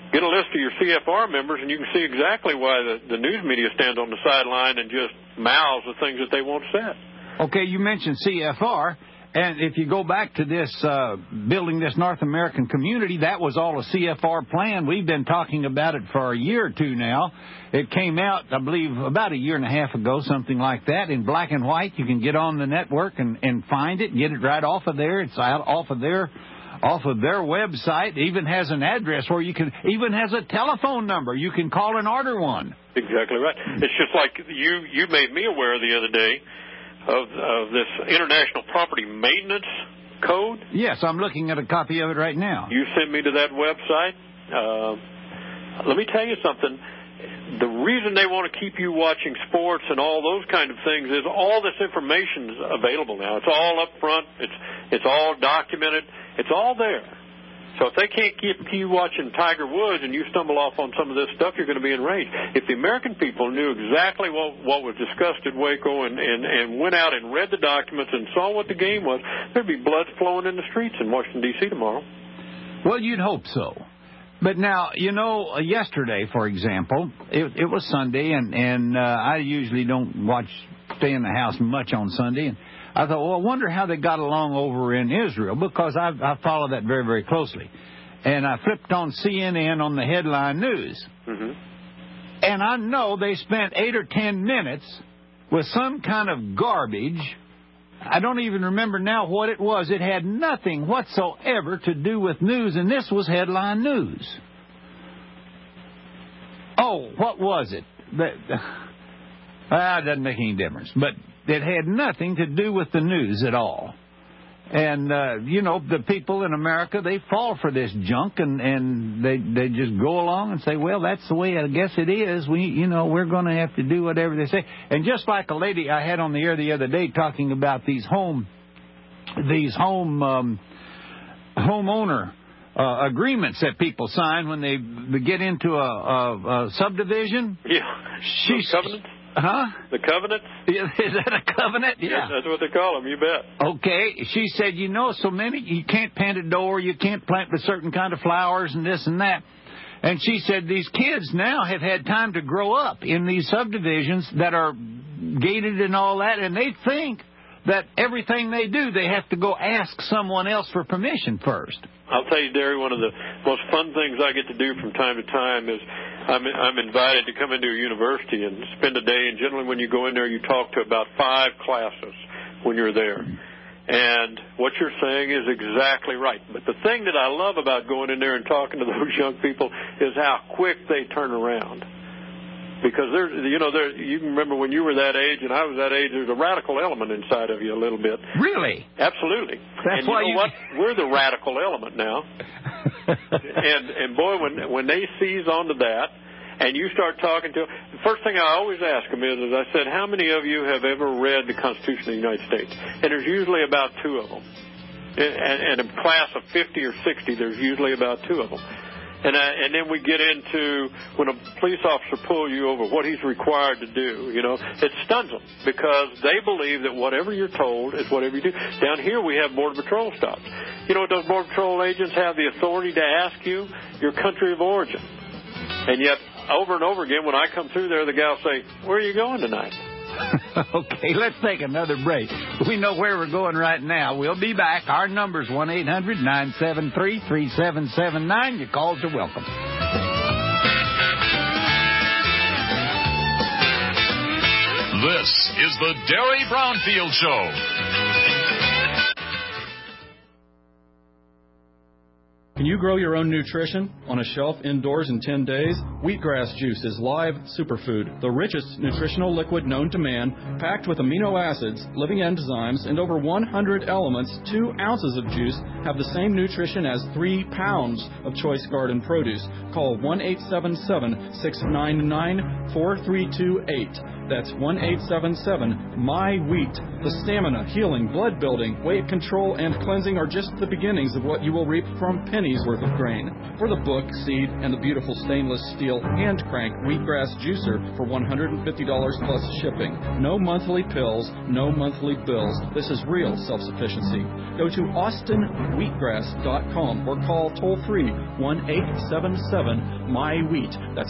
Get a list of your CFR members, and you can see exactly why the news media stands on the sideline and just mouths the things that they won't say. Okay, you mentioned CFR, and if you go back to this building this North American community, that was all a CFR plan. We've been talking about it for a year or two now. It came out, I believe, about a year and a half ago, something like that, in black and white. You can get on the network and find it, get it right off of there. It's out off of their website. It even has an address where you can, even has a telephone number. You can call and order one. Exactly right. It's just like you made me aware the other day of this International Property Maintenance Code. Yes, I'm looking at a copy of it right now. You sent me to that website. Let me tell you something. The reason they want to keep you watching sports and all those kind of things is all this information is available now. It's all up front. It's all documented. It's all there. So if they can't keep you watching Tiger Woods and you stumble off on some of this stuff, you're going to be enraged. If the American people knew exactly what was discussed at Waco and went out and read the documents and saw what the game was, there'd be blood flowing in the streets in Washington, D.C. tomorrow. Well, you'd hope so. But now, yesterday, for example, it was Sunday, and I usually don't stay in the house much on Sunday, and I thought, well, I wonder how they got along over in Israel, because I follow that very, very closely. And I flipped on CNN on the headline news. Mm-hmm. And I know they spent 8 or 10 minutes with some kind of garbage. I don't even remember now what it was. It had nothing whatsoever to do with news, and this was headline news. Oh, what was it? It doesn't make any difference. But it had nothing to do with the news at all. And, the people in America, they fall for this junk, and they just go along and say, well, that's the way I guess it is. We're going to have to do whatever they say. And just like a lady I had on the air the other day talking about these homeowner agreements that people sign when they get into a subdivision. Yeah. Covenants? Huh? The covenants? Is that a covenant? Yeah. Yes, that's what they call them, you bet. Okay. She said, so many, you can't paint a door, you can't plant with certain kind of flowers and this and that. And she said these kids now have had time to grow up in these subdivisions that are gated and all that, and they think that everything they do, they have to go ask someone else for permission first. I'll tell you, Derry, one of the most fun things I get to do from time to time is I'm invited to come into a university and spend a day, and generally when you go in there, you talk to about 5 classes when you're there. And what you're saying is exactly right. But the thing that I love about going in there and talking to those young people is how quick they turn around. Because you can remember when you were that age and I was that age, there's a radical element inside of you a little bit. Really? Absolutely. That's and you know what? We're the radical element now. and boy, when they seize onto that and you start talking to them, the first thing I always ask them is I said, how many of you have ever read the Constitution of the United States? And there's usually about 2 of them. And in a class of 50 or 60, there's usually about 2 of them. And then we get into when a police officer pulls you over, what he's required to do. It stuns them because they believe that whatever you're told is whatever you do. Down here we have Border Patrol stops. Those Border Patrol agents have the authority to ask you your country of origin. And yet, over and over again, when I come through there, the guy will say, where are you going tonight? Okay, let's take another break. We know where we're going right now. We'll be back. Our number's 1-800-973-3779. Your calls are welcome. This is the Derry Brownfield Show. Can you grow your own nutrition on a shelf indoors in 10 days? Wheatgrass juice is live superfood, the richest nutritional liquid known to man, packed with amino acids, living enzymes, and over 100 elements. 2 ounces of juice have the same nutrition as 3 pounds of choice garden produce. Call 1-877-699-4328. That's 1-877-MY-WHEAT. The stamina, healing, blood building, weight control, and cleansing are just the beginnings of what you will reap from pennies pennies worth of grain. For the book, seed, and the beautiful stainless steel hand-crank wheatgrass juicer for $150 plus shipping. No monthly pills, no monthly bills. This is real self-sufficiency. Go to austinwheatgrass.com or call toll-free 1-877-MY-WHEAT. That's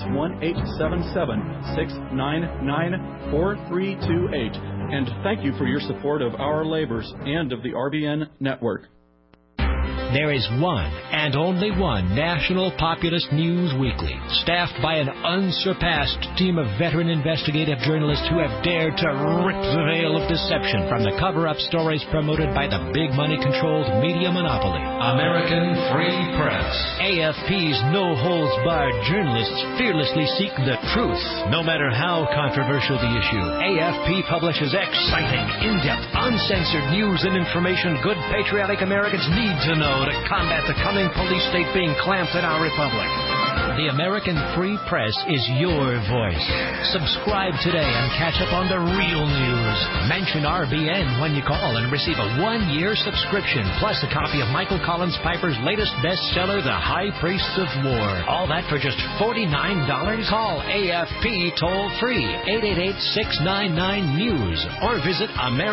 1-877-699-4328. And thank you for your support of our labors and of the RBN network. There is one and only one National Populist News Weekly, staffed by an unsurpassed team of veteran investigative journalists who have dared to rip the veil of deception from the cover-up stories promoted by the big money-controlled media monopoly, American Free Press. AFP's no-holds-barred journalists fearlessly seek the truth, no matter how controversial the issue. AFP publishes exciting, in-depth, uncensored news and information good patriotic Americans need to know to combat the coming police state being clamped in our republic. The American Free Press is your voice. Subscribe today and catch up on the real news. Mention RBN when you call and receive a 1-year subscription, plus a copy of Michael Collins Piper's latest bestseller, The High Priests of War. All that for just $49. Call AFP toll-free, 888-699-NEWS, or visit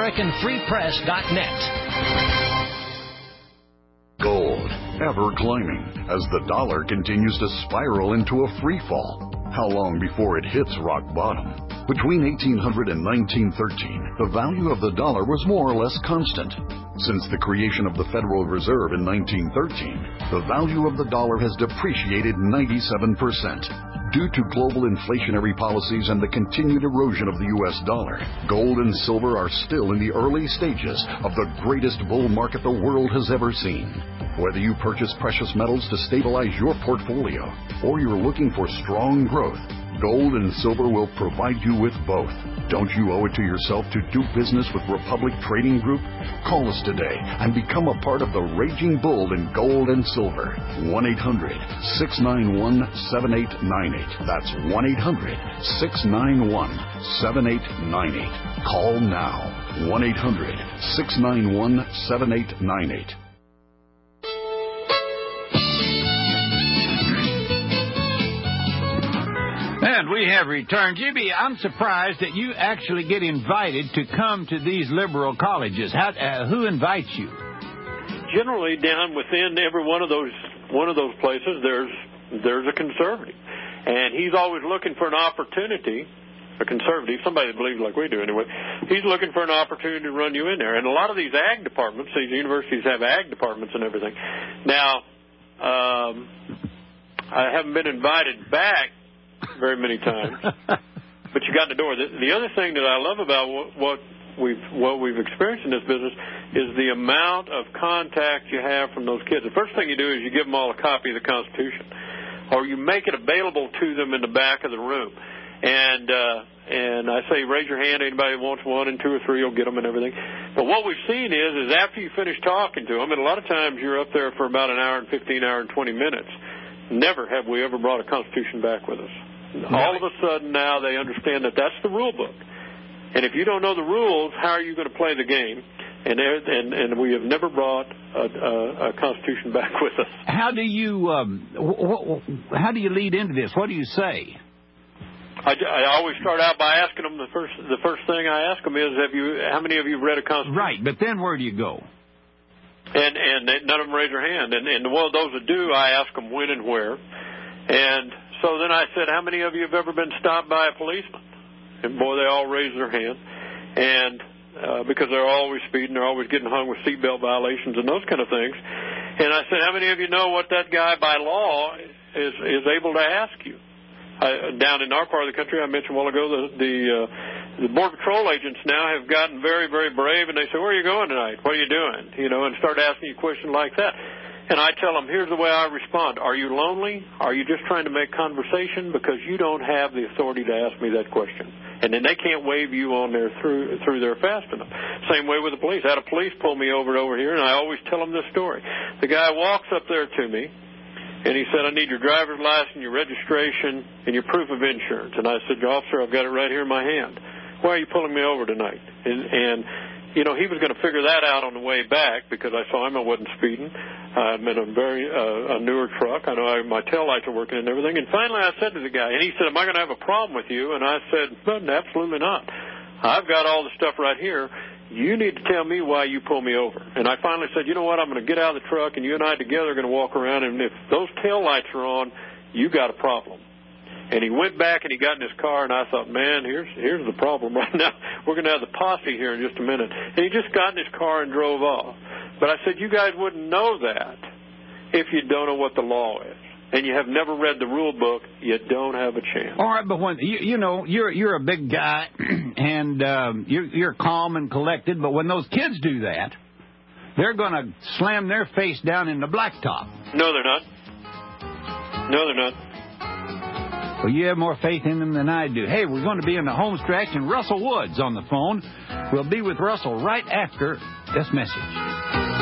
AmericanFreePress.net. Gold, ever climbing, as the dollar continues to spiral into a free fall. How long before it hits rock bottom? Between 1800 and 1913, the value of the dollar was more or less constant. Since the creation of the Federal Reserve in 1913, the value of the dollar has depreciated 97%. Due to global inflationary policies and the continued erosion of the U.S. dollar, gold and silver are still in the early stages of the greatest bull market the world has ever seen. Whether you purchase precious metals to stabilize your portfolio or you're looking for strong growth, gold and silver will provide you with both. Don't you owe it to yourself to do business with Republic Trading Group? Call us today and become a part of the raging bull in gold and silver. 1-800-691-7898. That's 1-800-691-7898. Call now. 1-800-691-7898. And we have returned. Jimmy, I'm surprised that you actually get invited to come to these liberal colleges. Who invites you? Generally, down within every one of those places, there's a conservative, and he's always looking for an opportunity. A conservative, somebody that believes like we do anyway. He's looking for an opportunity to run you in there. And a lot of these ag departments, these universities have ag departments and everything. Now, I haven't been invited back very many times, but you got in the door. The other thing that I love about what we've experienced in this business is the amount of contact you have from those kids. The first thing you do is you give them all a copy of the Constitution, or you make it available to them in the back of the room. And I say, raise your hand. Anybody that wants one, and 2 or 3 will get them and everything. But what we've seen is after you finish talking to them, and a lot of times you're up there for about an hour and 15, hour and 20 minutes. Never have we ever brought a Constitution back with us. All of a sudden now they understand that that's the rule book. And if you don't know the rules, how are you going to play the game? And we have never brought a Constitution back with us. How do you lead into this? What do you say? I always start out by asking them the first thing I ask them is, how many of you have read a Constitution? Right, but then where do you go? And none of them raise their hand. And one of those that do, I ask them when and where. And so then I said, how many of you have ever been stopped by a policeman? And boy, they all raised their hand. And because they're always speeding, they're always getting hung with seatbelt violations and those kind of things. And I said, how many of you know what that guy by law is able to ask you? Down in our part of the country, I mentioned a while ago, the Border Patrol agents now have gotten very, very brave, and they say, where are you going tonight? What are you doing? And start asking you questions like that. And I tell them, here's the way I respond. Are you lonely? Are you just trying to make conversation? Because you don't have the authority to ask me that question. And then they can't wave you on there through there fast enough. Same way with the police. I had a police pull me over here, and I always tell them this story. The guy walks up there to me, and he said, I need your driver's license, your registration, and your proof of insurance. And I said, officer, I've got it right here in my hand. Why are you pulling me over tonight? And he was going to figure that out on the way back because I saw him. I wasn't speeding. I'm in a newer truck. I know my taillights are working and everything. And finally I said to the guy, and he said, am I going to have a problem with you? And I said, no, absolutely not. I've got all the stuff right here. You need to tell me why you pull me over. And I finally said, you know what, I'm going to get out of the truck, and you and I together are going to walk around, and if those taillights are on, you got a problem. And he went back and he got in his car, and I thought, man, here's the problem right now. We're going to have the posse here in just a minute. And he just got in his car and drove off. But I said, you guys wouldn't know that if you don't know what the law is. And you have never read the rule book, you don't have a chance. All right, but when you're a big guy and you're calm and collected, but when those kids do that, they're going to slam their face down in the blacktop. No, they're not. No, they're not. Well, you have more faith in them than I do. Hey, we're going to be in the home stretch, and Russell Woods on the phone. We'll be with Russell right after this message.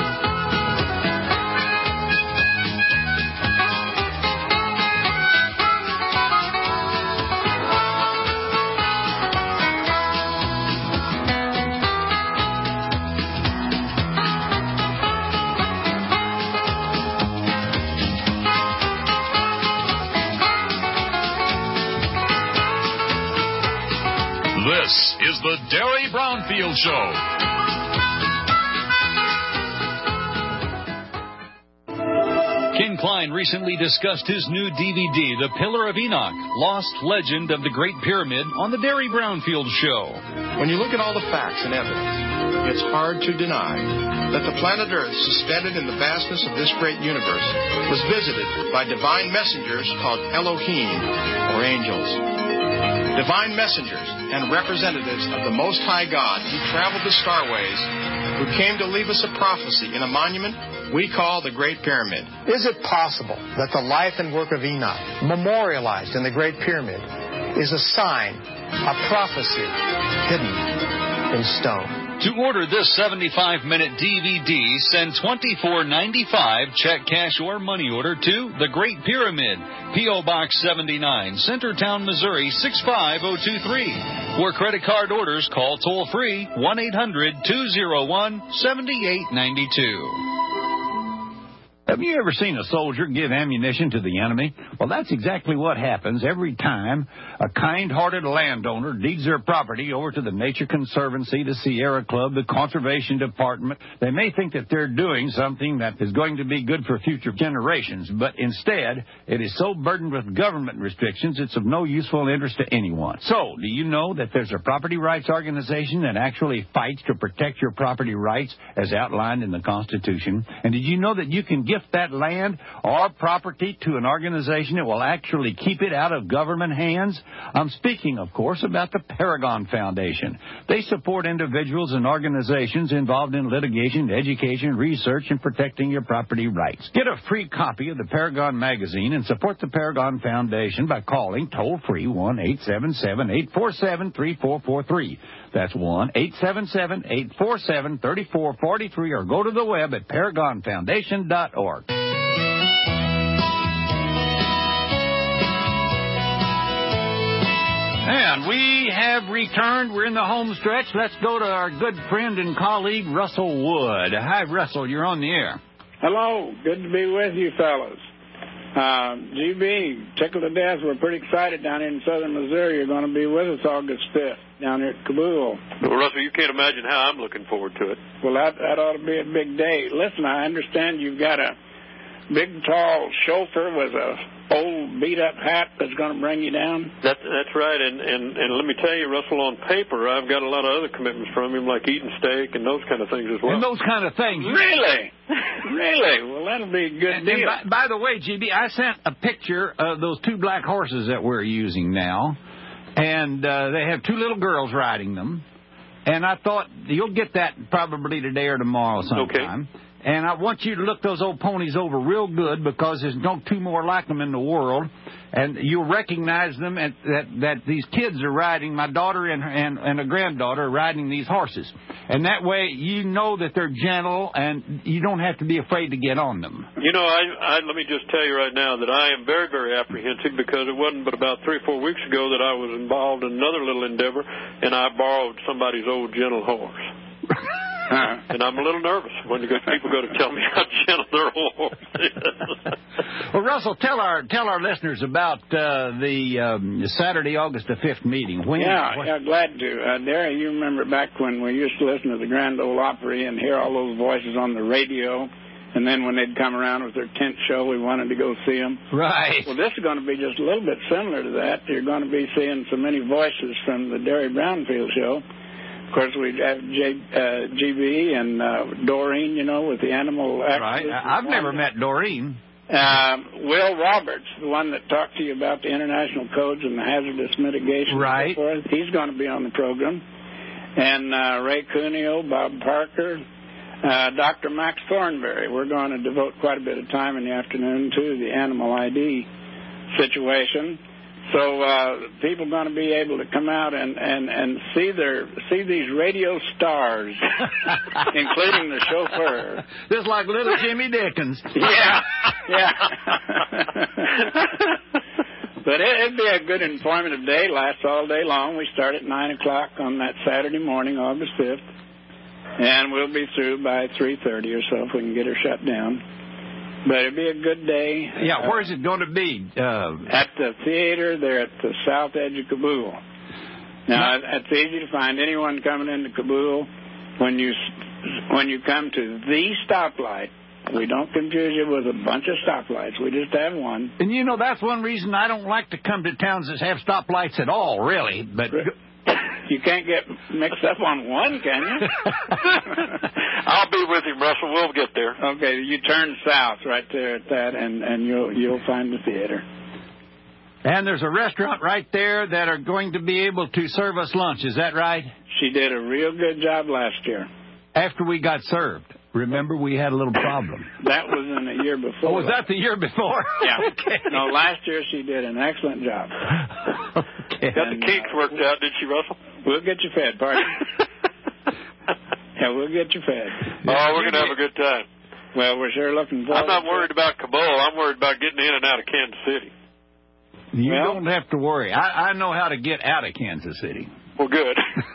This is the Derry Brownfield Show. King Klein recently discussed his new DVD, The Pillar of Enoch, Lost Legend of the Great Pyramid, on the Derry Brownfield Show. When you look at all the facts and evidence, it's hard to deny that the planet Earth, suspended in the vastness of this great universe, was visited by divine messengers called Elohim, or angels. Divine messengers and representatives of the Most High God who traveled the starways, who came to leave us a prophecy in a monument we call the Great Pyramid. Is it possible that the life and work of Enoch, memorialized in the Great Pyramid, is a sign, a prophecy, hidden in stone? To order this 75-minute DVD, send $24.95, check, cash, or money order to The Great Pyramid, P.O. Box 79, Centertown, Missouri 65023. For credit card orders, call toll-free 1-800-201-7892. Have you ever seen a soldier give ammunition to the enemy? Well, that's exactly what happens every time a kind-hearted landowner deeds their property over to the Nature Conservancy, the Sierra Club, the Conservation Department. They may think that they're doing something that is going to be good for future generations, but instead, it is so burdened with government restrictions, it's of no useful interest to anyone. So, do you know that there's a property rights organization that actually fights to protect your property rights as outlined in the Constitution? And did you know that you can gift that land or property to an organization that will actually keep it out of government hands? I'm speaking, of course, about the Paragon Foundation. They support individuals and organizations involved in litigation, education, research, and protecting your property rights. Get a free copy of the Paragon magazine and support the Paragon Foundation by calling toll-free 1-877-847-3443. That's 1-877-847-3443, or go to the web at paragonfoundation.org. And we have returned. We're in the home stretch. Let's go to our good friend and colleague, Russell Wood. Hi, Russell. You're on the air. Hello. Good to be with you, fellas. GB, tickled to death. We're pretty excited down here in southern Missouri. You're going to be with us August 5th down here at Kabul. Well, Russell, you can't imagine how I'm looking forward to it. Well, that ought to be a big day. Listen, I understand you've got a big, tall chauffeur with a old beat-up hat that's going to bring you down. That's right, and let me tell you, Russell, on paper, I've got a lot of other commitments from him, like eating steak and those kind of things as well. And those kind of things. Really? Really? Well, that'll be a good deal. And by the way, GB, I sent a picture of those two black horses that we're using now, and they have two little girls riding them, and I thought you'll get that probably today or tomorrow sometime. Okay. And I want you to look those old ponies over real good, because there's no two more like them in the world. And you'll recognize them, and that these kids are riding, my daughter and a granddaughter are riding these horses. And that way you know that they're gentle, and you don't have to be afraid to get on them. You know, let me just tell you right now that I am very, very apprehensive, because it wasn't but about 3 or 4 weeks ago that I was involved in another little endeavor, and I borrowed somebody's old gentle horse. And I'm a little nervous when people go to tell me how gentle their horse is. Well, Russell, tell our listeners about the Saturday, August the 5th meeting. Glad to. Derry, you remember back when we used to listen to the Grand Ole Opry and hear all those voices on the radio, and then when they'd come around with their tent show, we wanted to go see them. Right. Well, this is going to be just a little bit similar to that. You're going to be seeing so many voices from the Derry Brownfield show. Of course, we have GB and Doreen, with the animal activists. Right. I've never met Doreen. Will Roberts, the one that talked to you about the international codes and the hazardous mitigation. Right. And so forth, he's going to be on the program. And Ray Cuneo, Bob Parker, Dr. Max Thornberry. We're going to devote quite a bit of time in the afternoon to the animal ID situation. So people are going to be able to come out and see these radio stars, including the chauffeur. Just like little Jimmy Dickens. Yeah. But it'd be a good informative day. Lasts all day long. We start at 9 o'clock on that Saturday morning, August 5th. And we'll be through by 3:30 or so if we can get her shut down. But it'll be a good day. Yeah, where's it going to be? At the theater there at the south edge of Kabul. Now, it's easy to find anyone coming into Kabul. When you come to the stoplight, we don't confuse you with a bunch of stoplights. We just have one. And, that's one reason I don't like to come to towns that have stoplights at all, really. But you can't get mixed up on one, can you? I'll be with him, Russell. We'll get there. Okay, you turn south right there at that, and you'll find the theater. And there's a restaurant right there that are going to be able to serve us lunch. Is that right? She did a real good job last year. After we got served. Remember, we had a little problem. That was in the year before. Oh, was that the year before? Yeah. Okay. No, last year she did an excellent job. Okay. Got the kinks worked out, did she, Russell? We'll get you fed, pardon. Yeah, we'll get you fed. Oh, we're going to have a good time. Well, we're sure looking forward. I'm not worried about Kabul. I'm worried about getting in and out of Kansas City. You don't have to worry. I know how to get out of Kansas City. Well, good.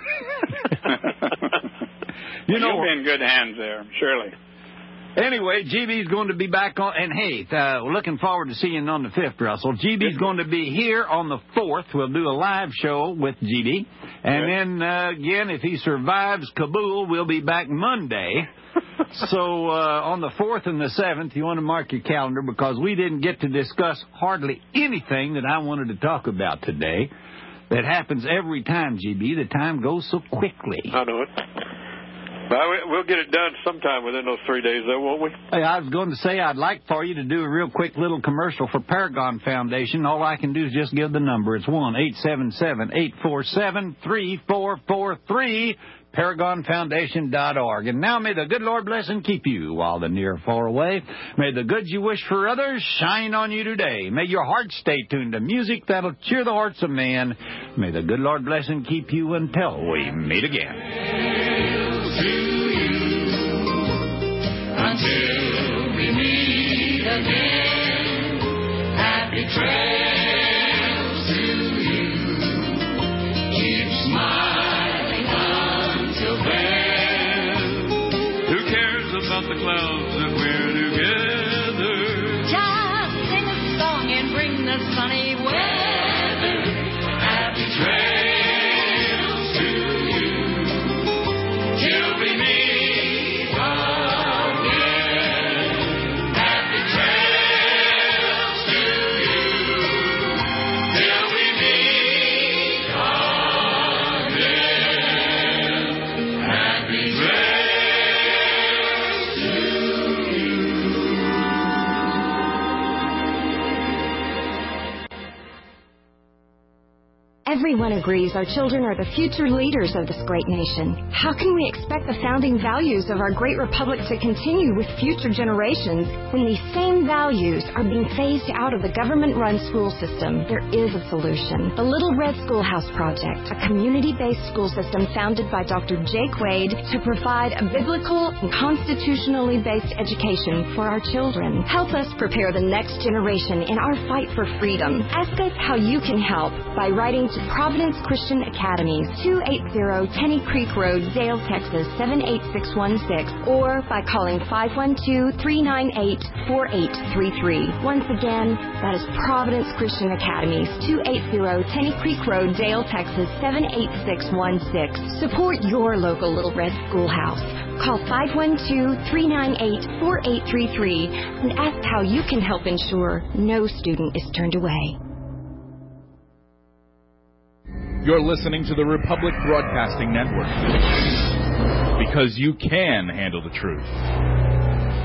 You'll be in good hands there, surely. Anyway, GB's going to be back on, and hey, we're looking forward to seeing you on the 5th, Russell. GB's going to be here on the 4th. We'll do a live show with GB. And then, again, if he survives Kabul, we'll be back Monday. So on the 4th and the 7th, you want to mark your calendar because we didn't get to discuss hardly anything that I wanted to talk about today. That happens every time, GB. The time goes so quickly. I know it. But we'll get it done sometime within those 3 days, though, won't we? Hey, I was going to say I'd like for you to do a real quick little commercial for Paragon Foundation. All I can do is just give the number. It's 1-877-847-3443, ParagonFoundation.org. And now may the good Lord bless and keep you while the near far away. May the goods you wish for others shine on you today. May your heart stay tuned to music that'll cheer the hearts of man. May the good Lord bless and keep you until we meet again. Until we meet again, happy trails to you. Keep smiling until then. Who cares about the clouds if we're together? Just sing a song and bring the sunny weather. Happy trails to you. Till we meet. Everyone agrees our children are the future leaders of this great nation. How can we expect the founding values of our great republic to continue with future generations when these same values are being phased out of the government-run school system? There is a solution. The Little Red Schoolhouse Project, a community-based school system founded by Dr. Jake Wade to provide a biblical and constitutionally based education for our children. Help us prepare the next generation in our fight for freedom. Ask us how you can help by writing to Providence Christian Academies, 280 Tenny Creek Road, Dale, Texas, 78616, or by calling 512-398-4833. Once again, that is Providence Christian Academies, 280 Tenny Creek Road, Dale, Texas, 78616. Support your local Little Red Schoolhouse. Call 512-398-4833 and ask how you can help ensure no student is turned away. You're listening to the Republic Broadcasting Network. Because you can handle the truth.